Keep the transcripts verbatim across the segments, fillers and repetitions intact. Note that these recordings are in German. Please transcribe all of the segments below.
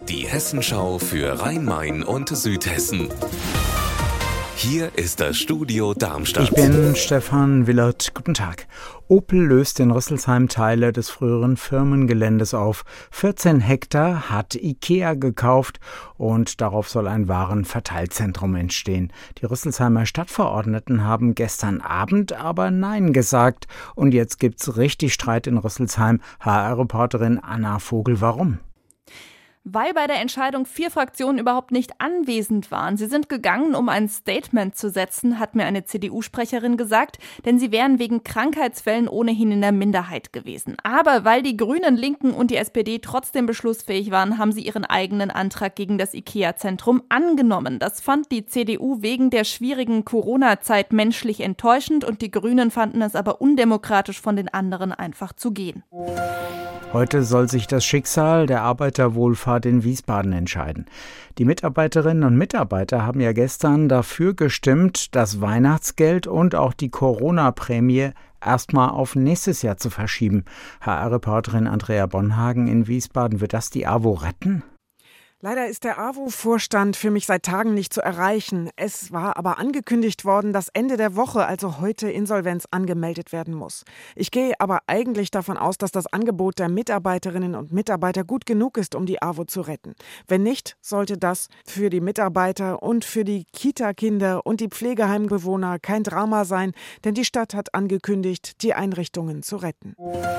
Die Hessenschau für Rhein-Main und Südhessen. Hier ist das Studio Darmstadt. Ich bin Stefan Willert. Guten Tag. Opel löst in Rüsselsheim Teile des früheren Firmengeländes auf. vierzehn Hektar hat IKEA gekauft und darauf soll ein Warenverteilzentrum entstehen. Die Rüsselsheimer Stadtverordneten haben gestern Abend aber Nein gesagt. Und jetzt gibt's richtig Streit in Rüsselsheim. H R-Reporterin Anna Vogel, warum? Weil bei der Entscheidung vier Fraktionen überhaupt nicht anwesend waren. Sie sind gegangen, um ein Statement zu setzen, hat mir eine C D U-Sprecherin gesagt, denn sie wären wegen Krankheitsfällen ohnehin in der Minderheit gewesen. Aber weil die Grünen, Linken und die S P D trotzdem beschlussfähig waren, haben sie ihren eigenen Antrag gegen das IKEA-Zentrum angenommen. Das fand die C D U wegen der schwierigen Corona-Zeit menschlich enttäuschend und die Grünen fanden es aber undemokratisch, von den anderen einfach zu gehen. Heute soll sich das Schicksal der Arbeiterwohlfahrt in Wiesbaden entscheiden. Die Mitarbeiterinnen und Mitarbeiter haben ja gestern dafür gestimmt, das Weihnachtsgeld und auch die Corona-Prämie erstmal auf nächstes Jahr zu verschieben. H R-Reporterin Andrea Bonhagen in Wiesbaden, wird das die AWO retten? Leider ist der AWO-Vorstand für mich seit Tagen nicht zu erreichen. Es war aber angekündigt worden, dass Ende der Woche, also heute, Insolvenz angemeldet werden muss. Ich gehe aber eigentlich davon aus, dass das Angebot der Mitarbeiterinnen und Mitarbeiter gut genug ist, um die AWO zu retten. Wenn nicht, sollte das für die Mitarbeiter und für die Kita-Kinder und die Pflegeheimbewohner kein Drama sein, denn die Stadt hat angekündigt, die Einrichtungen zu retten.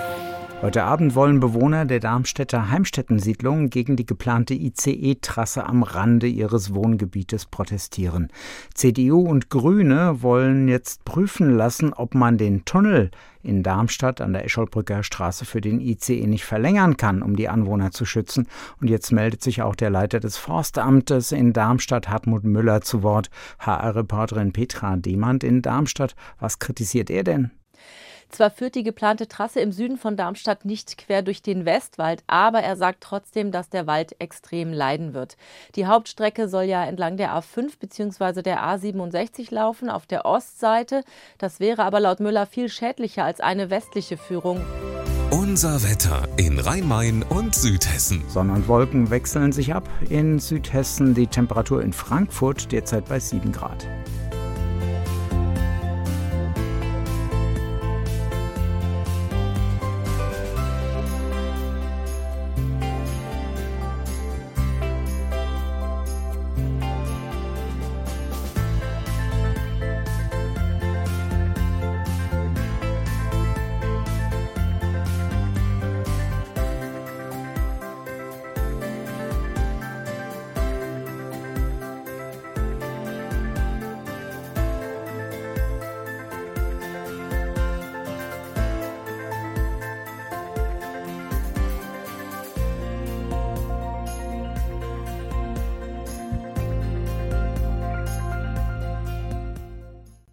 Heute Abend wollen Bewohner der Darmstädter Heimstätten-Siedlung gegen die geplante I C E-Trasse am Rande ihres Wohngebietes protestieren. C D U und Grüne wollen jetzt prüfen lassen, ob man den Tunnel in Darmstadt an der Escholbrücker Straße für den I C E nicht verlängern kann, um die Anwohner zu schützen. Und jetzt meldet sich auch der Leiter des Forstamtes in Darmstadt, Hartmut Müller, zu Wort. H R-Reporterin Petra Demand in Darmstadt. Was kritisiert er denn? Zwar führt die geplante Trasse im Süden von Darmstadt nicht quer durch den Westwald, aber er sagt trotzdem, dass der Wald extrem leiden wird. Die Hauptstrecke soll ja entlang der A fünf bzw. der A siebenundsechzig laufen, auf der Ostseite. Das wäre aber laut Müller viel schädlicher als eine westliche Führung. Unser Wetter in Rhein-Main und Südhessen. Sonne und Wolken wechseln sich ab. In Südhessen die Temperatur in Frankfurt derzeit bei sieben Grad.